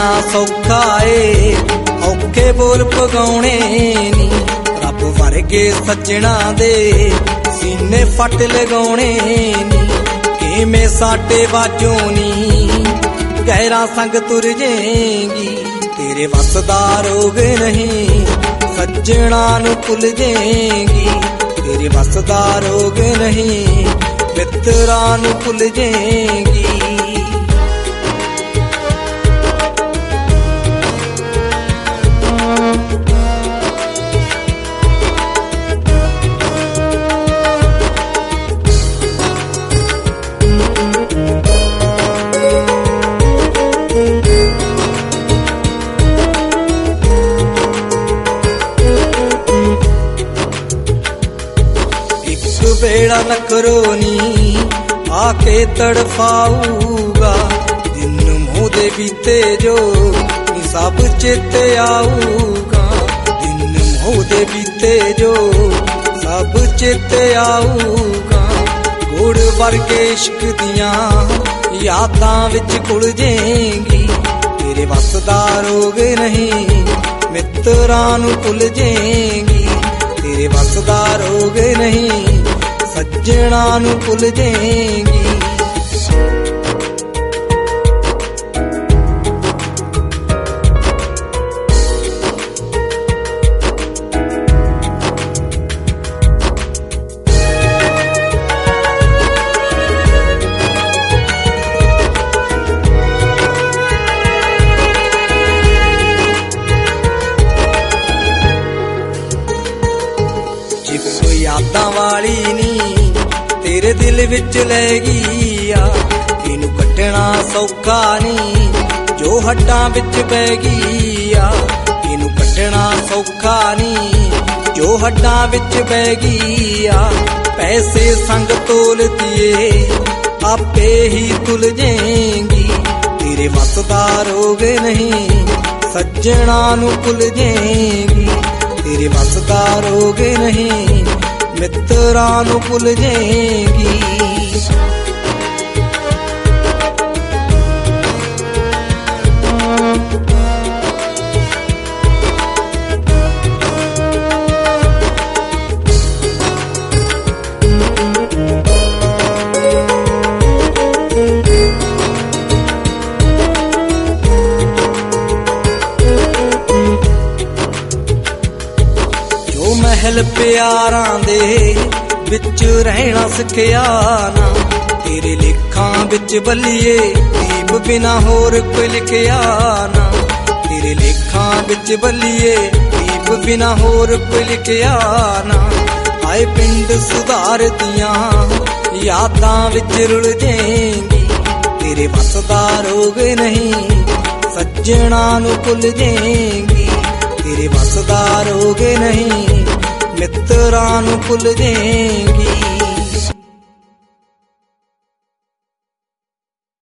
सजना सौखा ए औखे बोल पगाउणे नी रब वर्गे सजना दे सीने फट लगाउणे नी किवें साडे वाजों नी गहरा संग तुर जाएगी तेरे वस दा रोग नहीं सजना नू भुल जाएगी तेरे वस दा रोग नहीं मित्रा नू भुल जाएगी। बेड़ा न करो नी आके तड़फाऊगा दिन मुँह दे बीते जो सब चेते आऊगा दिन मुँह दे बीते जो सब चेते आऊगा गुड़ वर्गे इश्क दियां यादां विच घुल जाएगी तेरे वस दा रोग नहीं मित्रां नू भुल जाएगी तेरे वस दा रोग नहीं सजना नू भुल जाएगी। जिप यादां वाली नी तेरे दिल विच लै गई आ इनू कटना सौखा नहीं जो हड्डां विच बह गई आ इनू कटना सौखा नहीं जो हड्डां विच बह गई आ पैसे संग तोल दिए आपे ही तुल जाएगी तेरे वस दा रोग नहीं सजना नू भुल जाएगी तेरे वस दा रोग नहीं मित्रा नू भुल जाएगी। जो महल प्यारां दे विच रहना सिखिया ना तेरे लेखां विच बल्लिए दीप बिना होर कोई लिखिया ना तेरे लेखां विच बल्लिए दीप बिना होर कोई लिखिया ना आए पिंड सुधार दियां यादां विच रुल जाएगी तेरे वस दा रोग नहीं सजना नू भुल जाएगी तेरे वस दा रोग नहीं मित्रा नू भुल जाएगी।